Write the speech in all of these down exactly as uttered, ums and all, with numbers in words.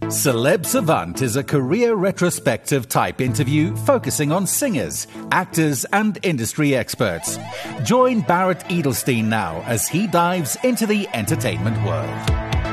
Celeb Savant is a career retrospective type interview focusing on singers, actors, and industry experts. Join Barrett Edelstein now as he dives into the entertainment world.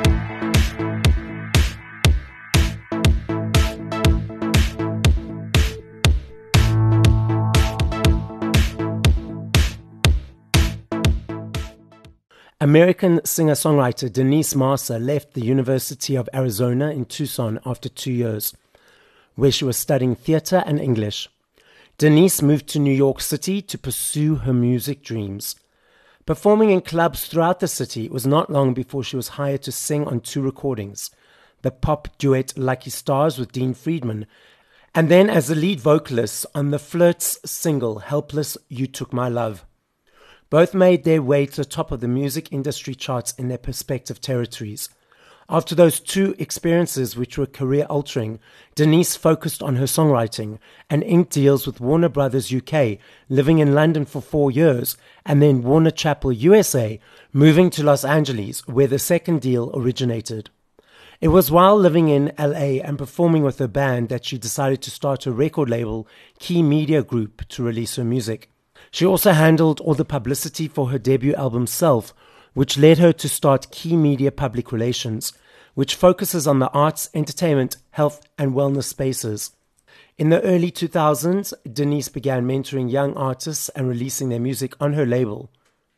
American singer-songwriter Denise Marcer left the University of Arizona in Tucson after two years, where she was studying theater and English. Denise moved to New York City to pursue her music dreams. Performing in clubs throughout the city, it was not long before she was hired to sing on two recordings, the pop duet Lucky Stars with Dean Friedman, and then as the lead vocalist on the Flirts single Helpless, You Took My Love. Both made their way to the top of the music industry charts in their respective territories. After those two experiences, which were career-altering, Denise focused on her songwriting and inked deals with Warner Brothers U K, living in London for four years, and then Warner Chappell U S A, moving to Los Angeles, where the second deal originated. It was while living in L A and performing with her band that she decided to start her record label, Key Media Group, to release her music. She also handled all the publicity for her debut album Self, which led her to start Key Media Public Relations, which focuses on the arts, entertainment, health, and wellness spaces. In the early two thousands, Denise began mentoring young artists and releasing their music on her label.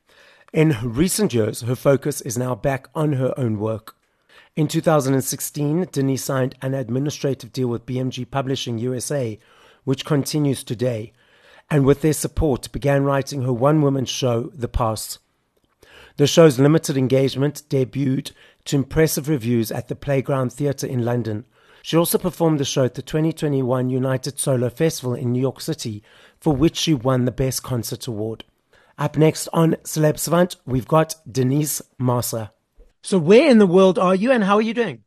In recent years, her focus is now back on her own work. In two thousand sixteen, Denise signed an administrative deal with B M G Publishing U S A, which continues today, and with their support began writing her one-woman show, The Past. The show's limited engagement debuted to impressive reviews at the Playground Theatre in London. She also performed the show at the twenty twenty-one United Solo Festival in New York City, for which she won the Best Concert Award. Up next on Celeb Savant, we've got Denise Marcer. So where in the world are you and how are you doing?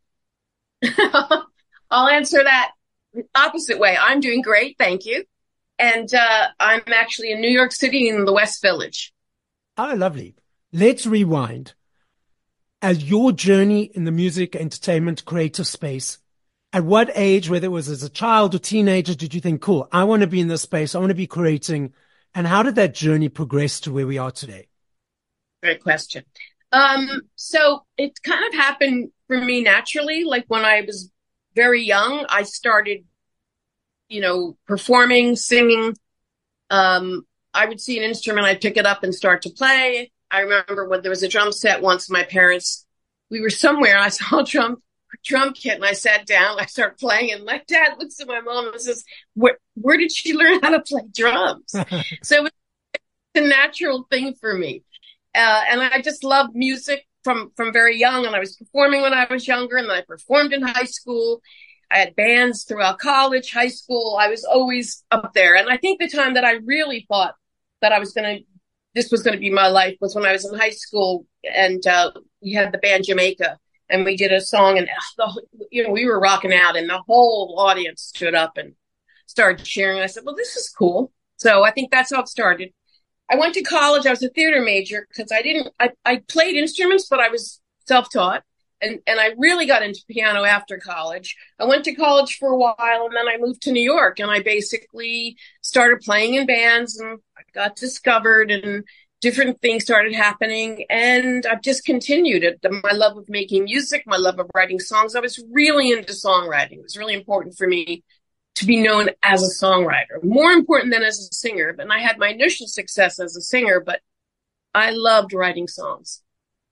I'll answer that opposite way. I'm doing great, thank you. And uh, I'm actually in New York City in the West Village. Oh, lovely. Let's rewind. As your journey in the music, entertainment, creative space, at what age, whether it was as a child or teenager, did you think, cool, I want to be in this space, I want to be creating? And how did that journey progress to where we are today? Great question. Um, so it kind of happened for me naturally. Like when I was very young, I started you know, performing, singing. Um, I would see an instrument, I'd pick it up and start to play. I remember when there was a drum set once, my parents, we were somewhere and I saw a drum, drum kit and I sat down, I started playing and my dad looks at my mom and says, where, where did she learn how to play drums? So it was a natural thing for me. Uh, and I just loved music from, from very young, and I was performing when I was younger, and then I performed in high school. I had bands throughout college, high school. I was always up there. And I think the time that I really thought that I was going to, this was going to be my life was when I was in high school and uh, we had the band Jamaica and we did a song and, the, you know, we were rocking out and the whole audience stood up and started cheering. I said, well, this is cool. So I think that's how it started. I went to college. I was a theater major because I didn't, I, I played instruments, but I was self-taught. And, and I really got into piano after college. I went to college for a while and then I moved to New York and I basically started playing in bands and I got discovered and different things started happening. And I've just continued it. My love of making music, my love of writing songs. I was really into songwriting. It was really important for me to be known as a songwriter, more important than as a singer. And I had my initial success as a singer, but I loved writing songs.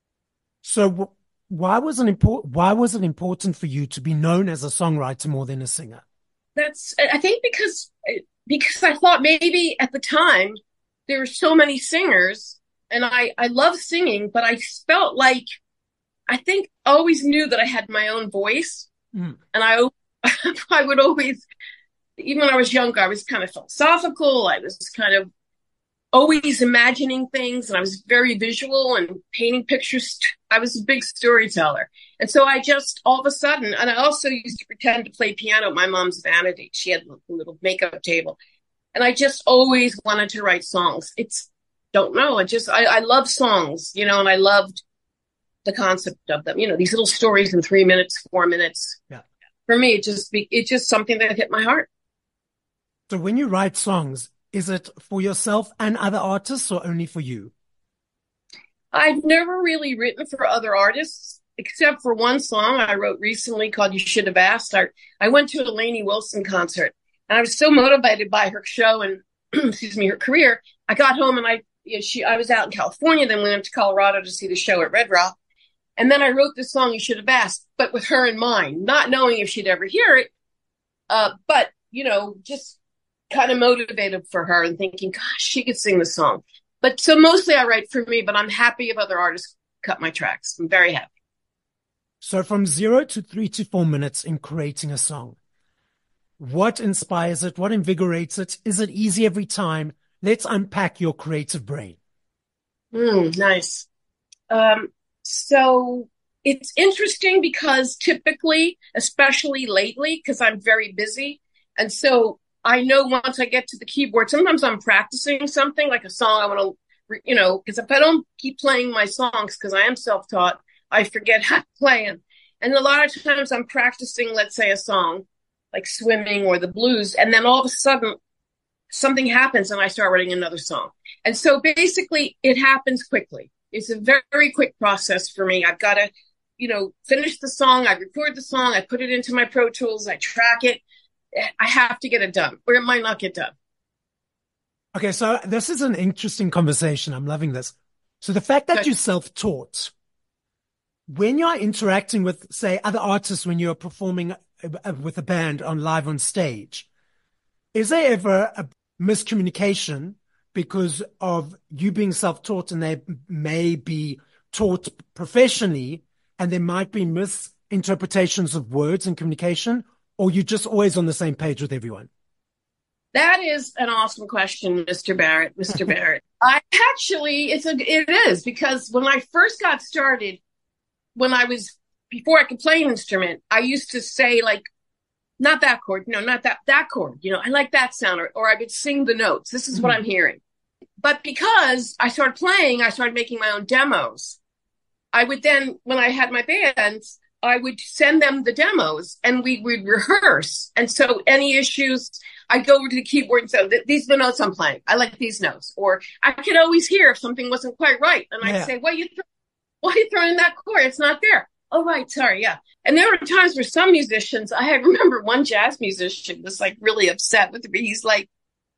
So Why was it important? Why was it important for you to be known as a songwriter more than a singer? That's, I think, because because I thought maybe at the time there were so many singers, and I I love singing, but I felt like I think I always knew that I had my own voice, mm. and I I would always, even when I was younger, I was kind of philosophical. I was kind of always imagining things, and I was very visual and painting pictures. I was a big storyteller. And so I just, all of a sudden, and I also used to pretend to play piano at my mom's vanity. She had a little makeup table. And I just always wanted to write songs. It's, don't know, I just, I, I love songs, you know, and I loved the concept of them, you know, these little stories in three minutes, four minutes. Yeah. for me, it just be, it's just something that hit my heart. So when you write songs, is it for yourself and other artists or only for you? I've never really written for other artists, except for one song I wrote recently called You Should Have Asked. I, I went to a Lainey Wilson concert, and I was so motivated by her show and, excuse me, her career. I got home and I, you know, she, I was out in California, then we went to Colorado to see the show at Red Rock. And then I wrote this song, You Should Have Asked, but with her in mind, not knowing if she'd ever hear it. Uh, but, you know, just kind of motivated for her and thinking, gosh, she could sing the song. But so mostly I write for me, but I'm happy if other artists cut my tracks. I'm very happy. So from zero to three to four minutes in creating a song, what inspires it? What invigorates it? Is it easy every time? Let's unpack your creative brain. Mm, nice. Um, so it's interesting because typically, especially lately, because I'm very busy. And so I know once I get to the keyboard, sometimes I'm practicing something like a song I want to, you know, because if I don't keep playing my songs, because I am self-taught, I forget how to play them. And a lot of times I'm practicing, let's say, a song like Swimming or the blues. And then all of a sudden something happens and I start writing another song. And so basically it happens quickly. It's a very, very quick process for me. I've got to, you know, finish the song. I record the song. I put it into my Pro Tools. I track it. I have to get it done or it might not get done. Okay. So this is an interesting conversation. I'm loving this. So the fact that Good. You're self-taught, when you're interacting with, say, other artists, when you're performing with a band on live on stage, is there ever a miscommunication because of you being self-taught and they may be taught professionally and there might be misinterpretations of words and communication, or you're just always on the same page with everyone? That is an awesome question, Mister Barrett, Mister Barrett. I actually, it's a, it is because when I first got started, when I was, before I could play an instrument, I used to say like, not that chord, no, not that, that chord, you know, I like that sound, or, or I would sing the notes. This is mm-hmm. what I'm hearing. But because I started playing, I started making my own demos. I would then, when I had my bands, I would send them the demos and we would rehearse. And so any issues, I'd go over to the keyboard and say, these are the notes I'm playing. I like these notes. Or I could always hear if something wasn't quite right. And I'd yeah. say, what are you th- why are you throwing in that chord? It's not there. Oh, right. Sorry. Yeah. And there were times where some musicians, I remember one jazz musician was like really upset with me. He's like,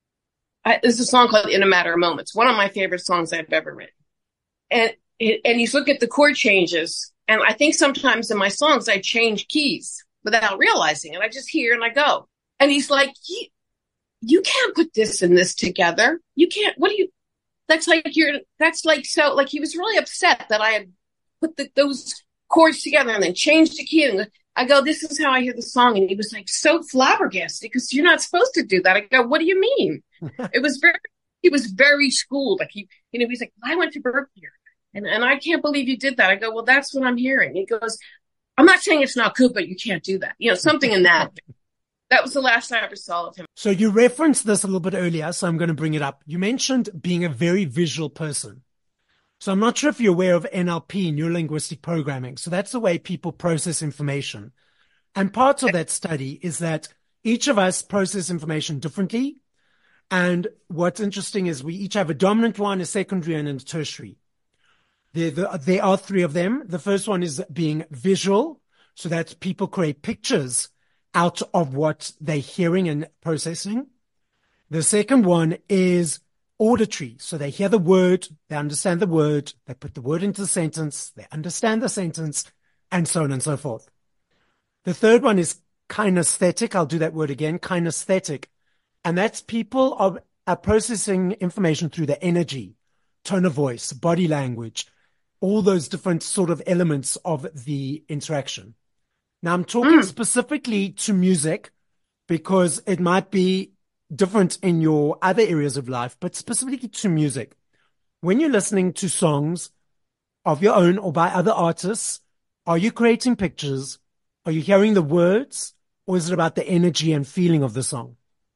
I, there's a song called In a Matter of Moments, one of my favorite songs I've ever written. And, and he's looking at the chord changes. And I think sometimes in my songs, I change keys without realizing it. I just hear and I go. And he's like, you, you can't put this and this together. You can't, what do you, that's like you're, that's like, so like he was really upset that I had put the, those chords together and then changed the key. And I go, this is how I hear the song. And he was like so flabbergasted because you're not supposed to do that. I go, what do you mean? It was very, he was very schooled. Like he, you know, he's like, I went to Berkeley. And and I can't believe you did that. I go, well, that's what I'm hearing. He goes, I'm not saying it's not good, but you can't do that. You know, something in that. That was the last I ever saw of him. So you referenced this a little bit earlier, so I'm going to bring it up. You mentioned being a very visual person. So I'm not sure if you're aware of N L P, neuro-linguistic programming. So that's the way people process information. And part of that study is that each of us process information differently. And what's interesting is we each have a dominant one, a secondary, and a tertiary. There, the, there are three of them. The first one is being visual, so that people create pictures out of what they're hearing and processing. The second one is auditory. So they hear the word, they understand the word, they put the word into the sentence, they understand the sentence, and so on and so forth. The third one is kinesthetic. I'll do that word again, kinesthetic. And that's people are, are processing information through the energy, tone of voice, body language, all those different sort of elements of the interaction. Now, I'm talking mm. specifically to music because it might be different in your other areas of life, but specifically to music. When you're listening to songs of your own or by other artists, are you creating pictures? Are you hearing the words? Or is it about the energy and feeling of the song?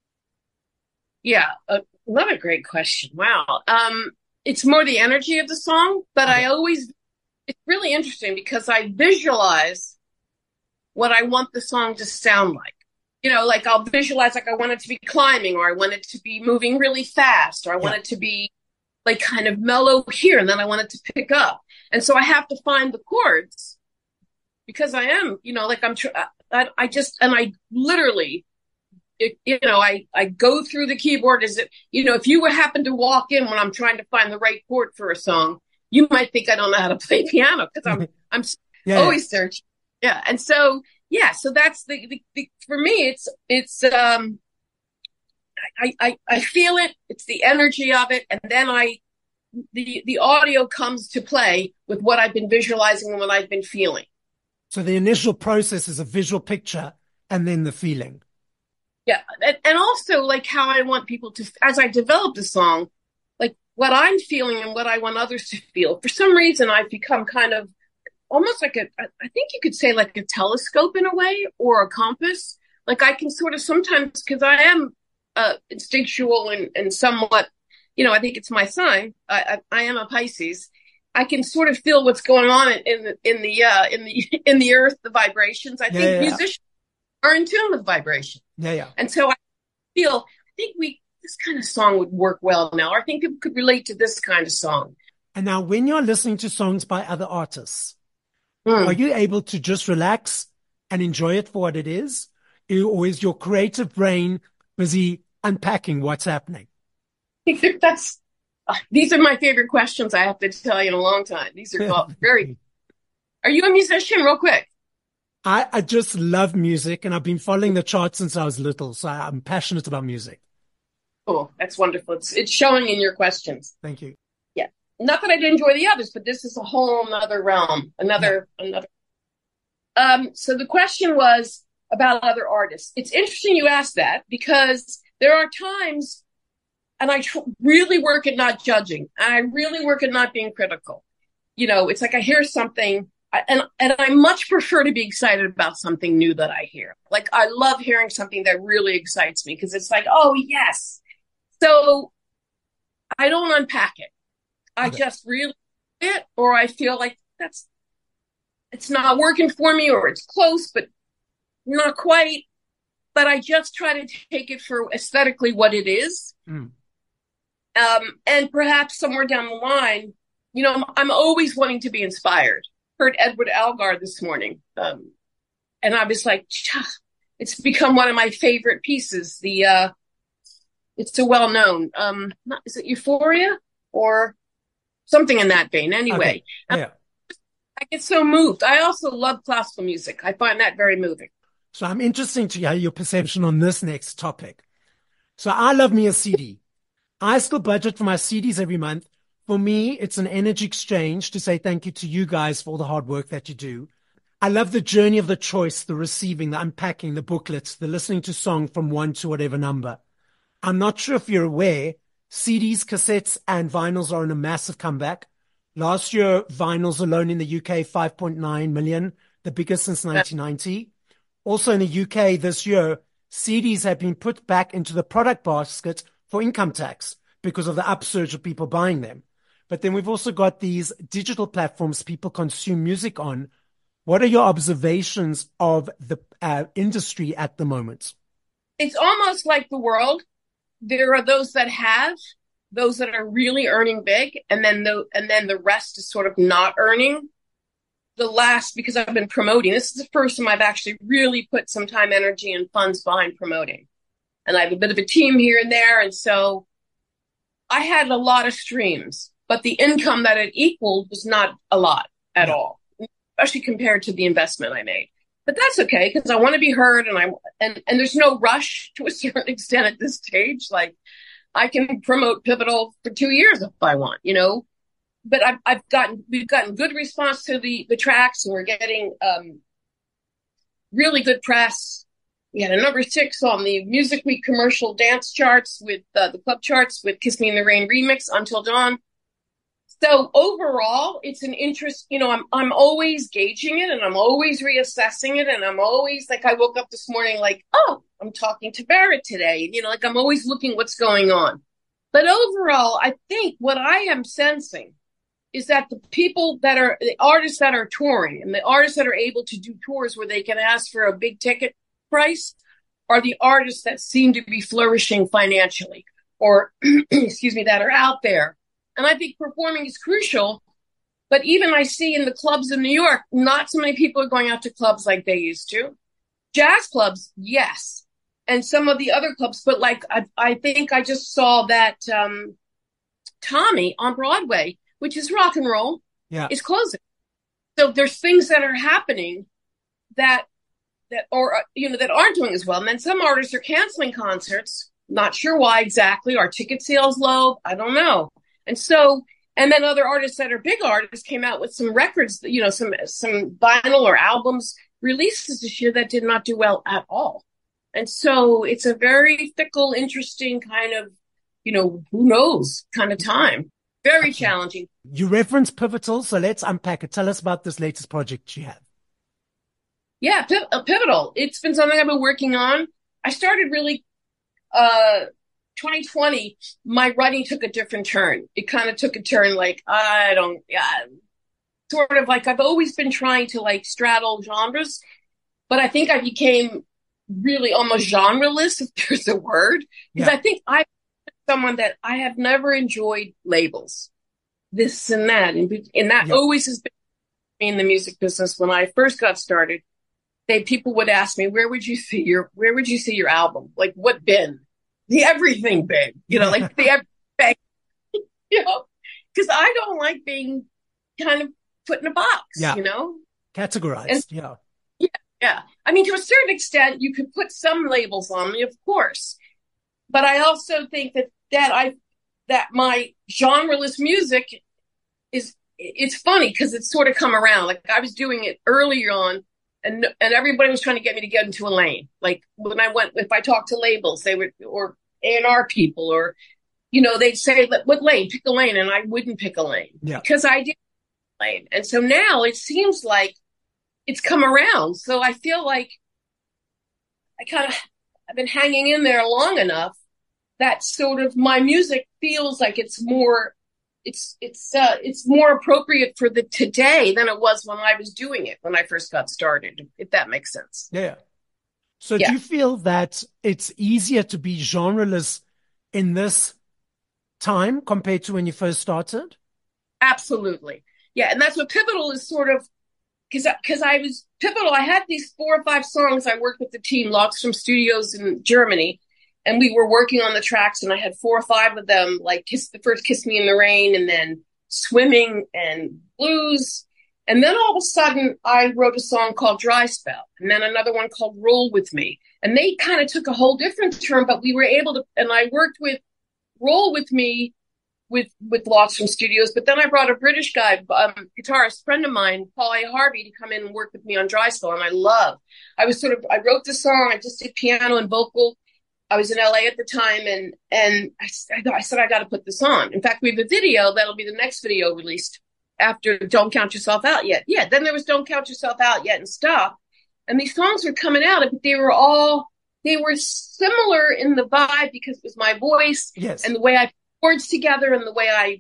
Yeah, uh, what a great question. Wow. Um, it's more the energy of the song, but okay. I always, it's really interesting because I visualize what I want the song to sound like. You know, like I'll visualize like I want it to be climbing, or I want it to be moving really fast, or I want yeah. it to be like kind of mellow here, and then I want it to pick up. And so I have to find the chords because I am, you know, like I'm, tr- I, I just, and I literally, it, you know, I, I go through the keyboard as it, you know, if you would happen to walk in when I'm trying to find the right chord for a song, you might think I don't know how to play piano because I'm, I'm yeah. always searching. Yeah. And so, yeah, so that's the, the, the for me, it's, it's, um, I, I, I feel it. It's the energy of it. And then I, the, the audio comes to play with what I've been visualizing and what I've been feeling. So the initial process is a visual picture and then the feeling. Yeah. And, and also like how I want people to, as I develop the song, like what I'm feeling and what I want others to feel. For some reason, I've become kind of almost like a, I think you could say like a telescope in a way, or a compass. Like I can sort of sometimes, because I am uh, instinctual and, and somewhat, you know, I think it's my sign. I, I, I am a Pisces. I can sort of feel what's going on in, in the in the uh, in the in the earth, the vibrations. I yeah, think yeah, musicians yeah. are in tune with vibration. Yeah, yeah. And so I feel, I think we this kind of song would work well now. I think it could relate to this kind of song. And now, when you're listening to songs by other artists, mm. are you able to just relax and enjoy it for what it is, or is your creative brain busy unpacking what's happening? I think that's. Uh, these are my favorite questions I have to tell you in a long time. These are very. Are you a musician, real quick? I, I just love music, and I've been following the charts since I was little, so I'm passionate about music. Cool. That's wonderful. It's it's showing in your questions. Thank you. Yeah. Not that I didn't enjoy the others, but this is a whole other realm. Another, yeah. another. Um, so the question was about other artists. It's interesting you asked that, because there are times. And I tr- really work at not judging. And I really work at not being critical. You know, it's like I hear something, and and I much prefer to be excited about something new that I hear. Like, I love hearing something that really excites me, because it's like, oh, yes. So I don't unpack it. I okay. just really it, or I feel like that's, it's not working for me, or it's close, but not quite. But I just try to take it for aesthetically what it is. Mm. Um, and perhaps somewhere down the line, you know, I'm, I'm always wanting to be inspired. Heard Edward Elgar this morning. Um, and I was like, it's become one of my favorite pieces. The, uh, it's so well known. Um, not, is it Euphoria or something in that vein? Anyway, okay. yeah. I get so moved. I also love classical music. I find that very moving. So I'm interested to hear your perception on this next topic. So I love me a C D. I still budget for my C Ds every month. For me, it's an energy exchange to say thank you to you guys for all the hard work that you do. I love the journey of the choice, the receiving, the unpacking, the booklets, the listening to song from one to whatever number. I'm not sure if you're aware, C Ds, cassettes, and vinyls are in a massive comeback. Last year, vinyls alone in the U K, five point nine million, the biggest since nineteen ninety. Also in the U K this year, C Ds have been put back into the product basket for income tax because of the upsurge of people buying them. But then we've also got these digital platforms people consume music on. What are your observations of the uh, industry at the moment? It's almost like the world. There are those that have, those that are really earning big, and then the and then the rest is sort of not earning. The last, because I've been promoting, this is the first time I've actually really put some time, energy, and funds behind promoting. And I have a bit of a team here and there. And so I had a lot of streams, but the income that it equaled was not a lot at yeah. all, especially compared to the investment I made. But that's okay, because I want to be heard, and I and, and there's no rush to a certain extent at this stage. Like, I can promote Pivotal for two years if I want, you know. But I've, I've gotten we've gotten good response to the, the tracks, and we're getting um, really good press. We had a number six on the Music Week commercial dance charts with uh, the club charts with Kiss Me in the Rain remix, Until Dawn. So overall, it's an interest, you know, I'm, I'm always gauging it, and I'm always reassessing it. And I'm always like, I woke up this morning like, oh, I'm talking to Barrett today. You know, like I'm always looking what's going on. But overall, I think what I am sensing is that the people that are the artists that are touring and the artists that are able to do tours where they can ask for a big ticket price are the artists that seem to be flourishing financially or, excuse me, that are out there. And I think performing is crucial. But even I see in the clubs in New York, not so many people are going out to clubs like they used to. Jazz clubs, yes. And some of the other clubs, but like I, I think I just saw that um, Tommy on Broadway, which is rock and roll, yeah. is closing. So there's things that are happening that that or you know that aren't doing as well. And then some artists are canceling concerts. Not sure why exactly. Are ticket sales low? I don't know. And so, and then other artists that are big artists came out with some records, you know, some some vinyl or albums releases this year that did not do well at all. And so it's a very fickle, interesting kind of, you know, who knows kind of time. Very challenging. You reference Pivotal, so let's unpack it. Tell us about this latest project you have. Yeah, Pivotal. It's been something I've been working on. I started really, uh, twenty twenty, my writing took a different turn. It kind of took a turn like, I don't, yeah, sort of like I've always been trying to like straddle genres, but I think I became really almost genreless, if there's a word, because yeah. I think I'm someone that I have never enjoyed labels, this and that. And, and that yeah. always has been in the music business. When I first got started, they, people would ask me, where would you see your, where would you see your album? Like what bin? The everything bin, you know, like the everything, you know, because I don't like being kind of put in a box, yeah. you know, categorized. And, yeah. Yeah. Yeah. I mean, to a certain extent, you could put some labels on me, of course. But I also think that, that I, that my genreless music is, it's funny because it's sort of come around. Like I was doing it earlier on and, and everybody was trying to get me to get into a lane. Like when I went, if I talked to labels, they would, or A and R people, or, you know, they'd say, what lane, pick a lane. And I wouldn't pick a lane yeah. because I did lane. And so now it seems like it's come around. So I feel like I kind of, I've been hanging in there long enough that sort of my music feels like it's more, it's, it's, uh, it's more appropriate for the today than it was when I was doing it when I first got started, if that makes sense. Yeah. So yeah. do you feel that it's easier to be genreless in this time compared to when you first started? Absolutely. Yeah. And that's what Pivotal is sort of, Because because I was Pivotal. I had these four or five songs. I worked with the team, Lockstrom Studios in Germany, and we were working on the tracks, and I had four or five of them, like Kiss, the first Kiss Me in the Rain, and then Swimming and Blues. And then all of a sudden, I wrote a song called Dry Spell, and then another one called Roll With Me. And they kind of took a whole different turn, but we were able to, and I worked with Roll With Me with, with Lockstrom Studios. But then I brought a British guy, um, guitarist friend of mine, Paul A. Harvey, to come in and work with me on Dry Spell. And I love, I was sort of, I wrote the song. I just did piano and vocal. I was in L A at the time. And, and I, I said, I got to put this on. In fact, we have a video. That'll be the next video released after Don't Count Yourself Out Yet. Yeah. Then there was Don't Count Yourself Out Yet and Stop. And these songs were coming out, but they were all, they were similar in the vibe because it was my voice yes. and the way I words together and the way I,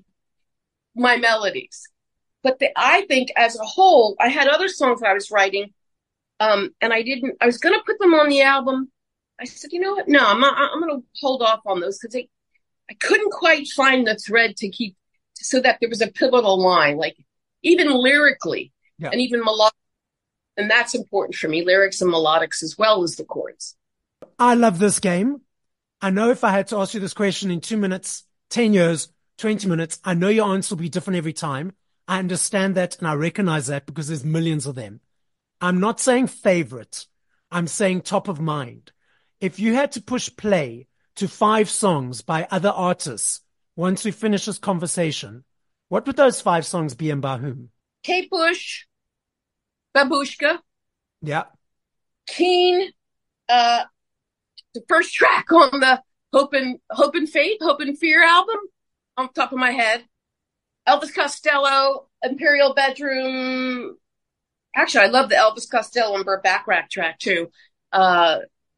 my melodies. But the, I think as a whole, I had other songs I was writing, um, and I didn't, I was going to put them on the album. I said, you know what? No, I'm not, I'm going to hold off on those because I, I couldn't quite find the thread to keep, so that there was a pivotal line, like even lyrically yeah. and even melodic. And that's important for me, lyrics and melodics as well as the chords. I love this game. I know if I had to ask you this question in two minutes, ten years, twenty minutes, I know your answer will be different every time. I understand that and I recognize that because there's millions of them. I'm not saying favorite. I'm saying top of mind. If you had to push play to five songs by other artists once we finish this conversation, what would those five songs be and by whom? Kate Bush, Babushka. Yeah. Keen, uh, the first track on the Hope and, Hope and Faith, Hope and Fear album, on top of my head. Elvis Costello, Imperial Bedroom. Actually, I love the Elvis Costello and Burt Bacharach track too. Uh,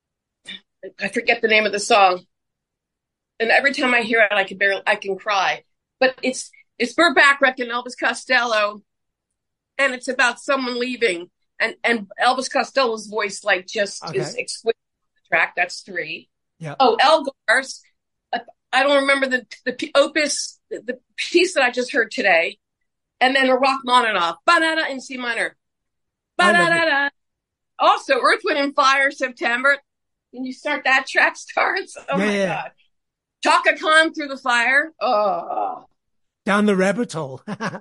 I forget the name of the song. And every time I hear it, I can barely, I can cry. But it's, It's Burt Bacharach and Elvis Costello, and it's about someone leaving, and and Elvis Costello's voice like just okay. is exquisite on the track. That's three. Yeah. Oh, Elgar's. I don't remember the the opus, the piece that I just heard today, and then a Rachmaninoff, ba-da-da in C minor, ba-da-da-da. Also, Earth, Wind and Fire, September. When you start that track starts, oh yeah, my yeah. God. Chaka Khan, Through the Fire. Oh. Down the rabbit hole.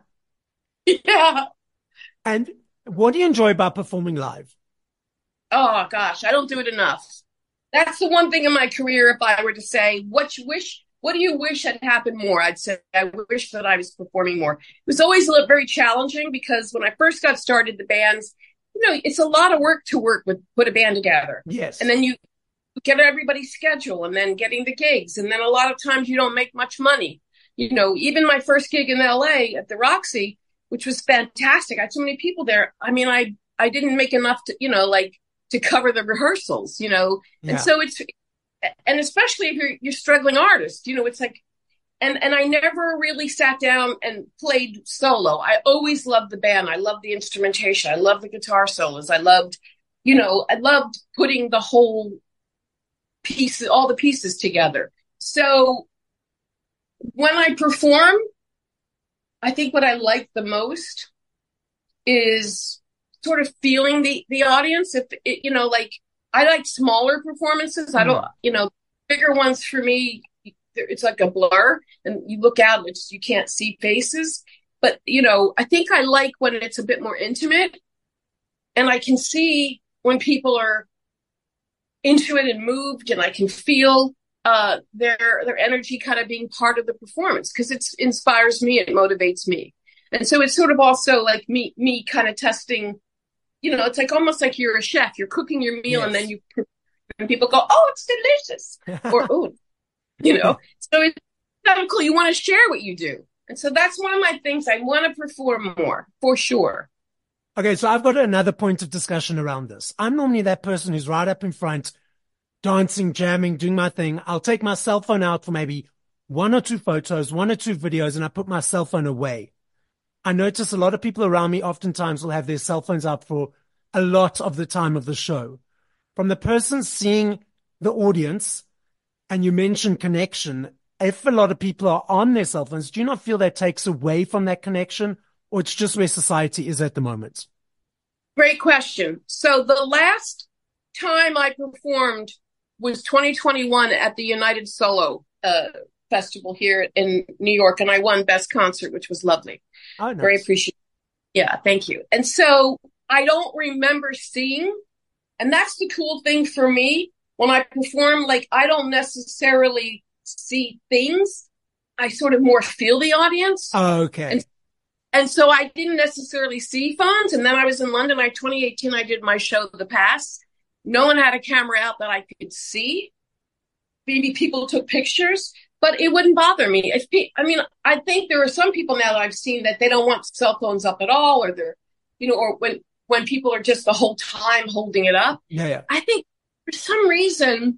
Yeah. And what do you enjoy about performing live? Oh, gosh, I don't do it enough. That's the one thing in my career, if I were to say, what you wish, what do you wish had happened more? I'd say I wish that I was performing more. It was always a little, very challenging because when I first got started, the bands, you know, it's a lot of work to work with, put a band together. Yes. And then you get everybody's schedule and then getting the gigs. And then a lot of times you don't make much money. You know, even my first gig in L A at the Roxy, which was fantastic. I had so many people there. I mean, I, I didn't make enough to, you know, like, to cover the rehearsals, you know? Yeah. And so it's, and especially if you're, you're struggling artist, you know, it's like, and, and I never really sat down and played solo. I always loved the band. I loved the instrumentation. I loved the guitar solos. I loved, you know, I loved putting the whole piece, all the pieces together. So when I perform, I think what I like the most is sort of feeling the, the audience. If it, you know, like I like smaller performances. I don't, you know, bigger ones for me, it's like a blur and you look out, it's, you can't see faces, but you know, I think I like when it's a bit more intimate and I can see when people are into it and moved and I can feel, uh, their, their energy kind of being part of the performance because it inspires me. It motivates me. And so it's sort of also like me, me kind of testing. You know, it's like almost like you're a chef. You're cooking your meal, yes. and then you and people go, "Oh, it's delicious," or "Oh," you know. So it's kind of cool. You want to share what you do, and so that's one of my things. I want to perform more, for sure. Okay, so I've got another point of discussion around this. I'm normally that person who's right up in front, dancing, jamming, doing my thing. I'll take my cell phone out for maybe one or two photos, one or two videos, and I put my cell phone away. I notice a lot of people around me oftentimes will have their cell phones up for a lot of the time of the show. From the person seeing the audience, and you mentioned connection, if a lot of people are on their cell phones, do you not feel that takes away from that connection, or it's just where society is at the moment? Great question. So the last time I performed was twenty twenty-one at the United Solo uh, Festival here in New York, and I won Best Concert, which was lovely. Oh, nice. Very appreciative. Yeah, thank you. And so I don't remember seeing, and that's the cool thing for me when I perform, like I don't necessarily see things. I sort of more feel the audience. Oh, okay. And, and so I didn't necessarily see phones. And then I was in London. I twenty eighteen, I did my show, The Pass. No one had a camera out that I could see. Maybe people took pictures. But it wouldn't bother me. If pe- I mean, I think there are some people now that I've seen that they don't want cell phones up at all, or they're, you know, or when, when people are just the whole time holding it up. Yeah, yeah. I think for some reason,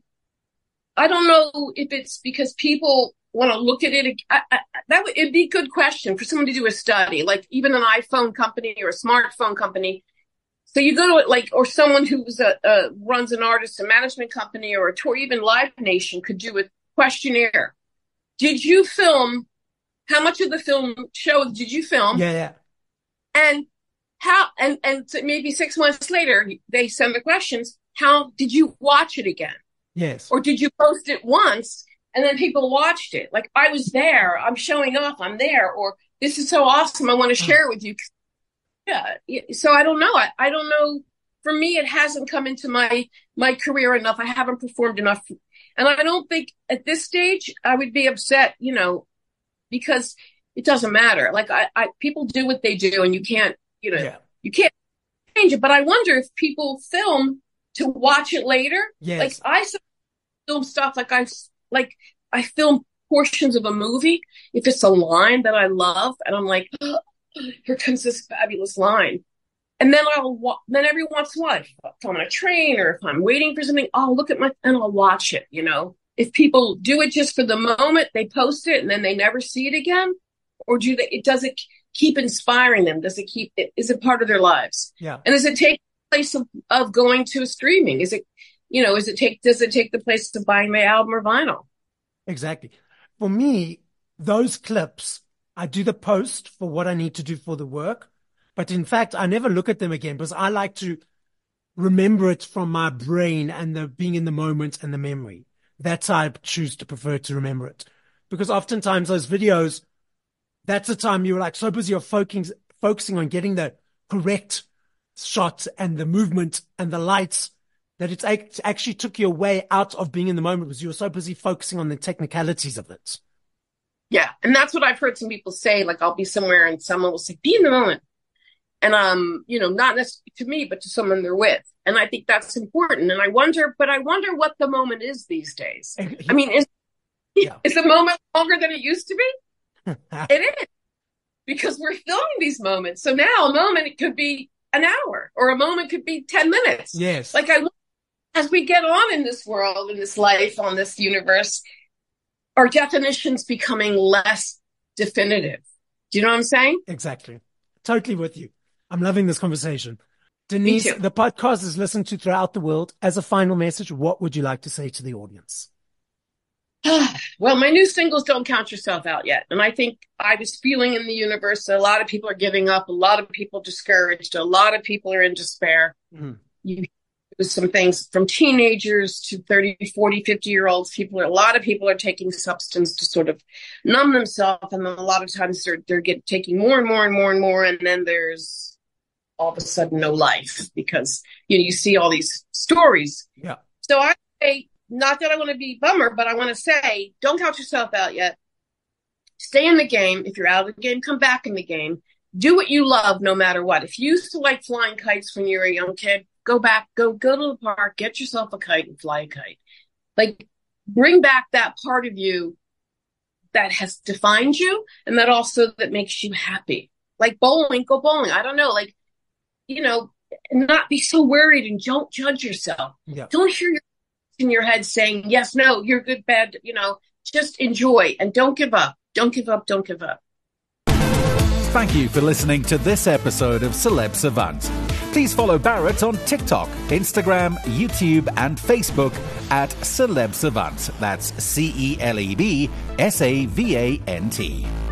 I don't know if it's because people want to look at it. I, I, that would, it'd be a good question for someone to do a study, like even an iPhone company or a smartphone company. So you go to it like, or someone who's a, uh, runs an artist, a management company or a tour, even Live Nation could do a questionnaire. Did you film? How much of the film show did you film? Yeah, yeah. And how? And and so maybe six months later, they send the questions. How did you watch it again? Yes. Or did you post it once and then people watched it? Like I was there. I'm showing off. I'm there. Or this is so awesome. I want to share it with you. Yeah. So I don't know. I, I don't know. For me, it hasn't come into my my career enough. I haven't performed enough. And I don't think at this stage I would be upset, you know, because it doesn't matter. Like I, I people do what they do and you can't, you know, yeah. you can't change it. But I wonder if people film to watch it later. Yes. Like I film stuff like I, like I film portions of a movie. If it's a line that I love and I'm like, oh, here comes this fabulous line. And then I'll, then every once in a while, if I'm on a train or if I'm waiting for something, I'll look at my, and I'll watch it, you know. If people do it just for the moment, they post it and then they never see it again. or do they, it, does it keep inspiring them? Does it keep, is it part of their lives? Yeah. And does it take place of, of going to a streaming? Is it, you know, is it take, does it take the place of buying my album or vinyl? Exactly. For me, those clips, I do the post for what I need to do for the work. But in fact, I never look at them again because I like to remember it from my brain and the being in the moment and the memory. That's how I choose to prefer to remember it. Because oftentimes those videos, that's the time you're like so busy of focusing, focusing on getting the correct shot and the movement and the lights that it actually took you away out of being in the moment because you were so busy focusing on the technicalities of it. Yeah. And that's what I've heard some people say. Like, I'll be somewhere and someone will say, be in the moment. And, um, you know, not necessarily to me, but to someone they're with. And I think that's important. And I wonder, but I wonder what the moment is these days. I mean, is, yeah. is the moment longer than it used to be? It is. Because we're filming these moments. So now a moment, it could be an hour, or a moment could be ten minutes. Yes. Like, I, as we get on in this world, in this life, on this universe, our definitions becoming less definitive. Do you know what I'm saying? Exactly. Totally with you. I'm loving this conversation. Denise, the podcast is listened to throughout the world. As a final message, what would you like to say to the audience? Well, my new singles, Don't Count Yourself Out Yet. And I think I was feeling in the universe that a lot of people are giving up, a lot of people discouraged, a lot of people are in despair. Mm-hmm. You some things from teenagers to thirty, forty, fifty year olds. People are, a lot of people are taking substance to sort of numb themselves. And then a lot of times they're, they're get, taking more and more and more and more. And then there's all of a sudden no life because, you know, you see all these stories. Yeah. So I say, not that I want to be a bummer, but I want to say, don't count yourself out yet. Stay in the game. If you're out of the game, come back in the game. Do what you love no matter what. If you used to like flying kites when you were a young kid, go back, go, go to the park, get yourself a kite and fly a kite. Like, bring back that part of you that has defined you and that also that makes you happy. Like bowling, go bowling. I don't know, like, you know, not be so worried and don't judge yourself. Yeah. Don't hear your in your head saying, yes, no, you're good, bad, you know, just enjoy and don't give up. Don't give up. Don't give up. Thank you for listening to this episode of Celeb Savant. Please follow Barrett on TikTok, Instagram, YouTube, and Facebook at Celeb Savant. That's C E L E B S A V A N T.